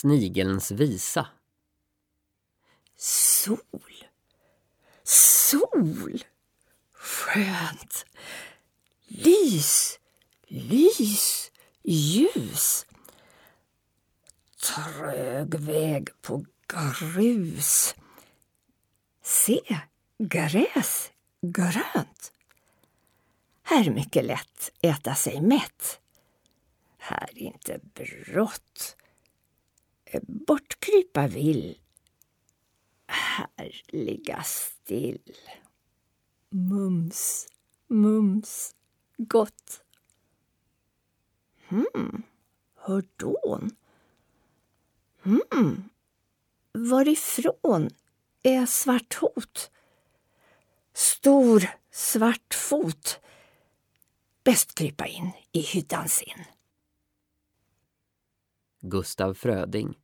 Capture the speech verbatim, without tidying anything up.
Snigelns visa. Sol. Sol. Skönt. Lys. Lys. Ljus. Trög väg på grus. Se, gräs. Grönt. Här är mycket lätt äta sig mätt. Här är inte brått. Bortkrypa vill. Här ligga still. Mums, mums, gott. Hmm, hör dån. Hmm, varifrån är Svarthot? Stor svart fot. Bäst krypa in i hyddan sin. Gustav Fröding.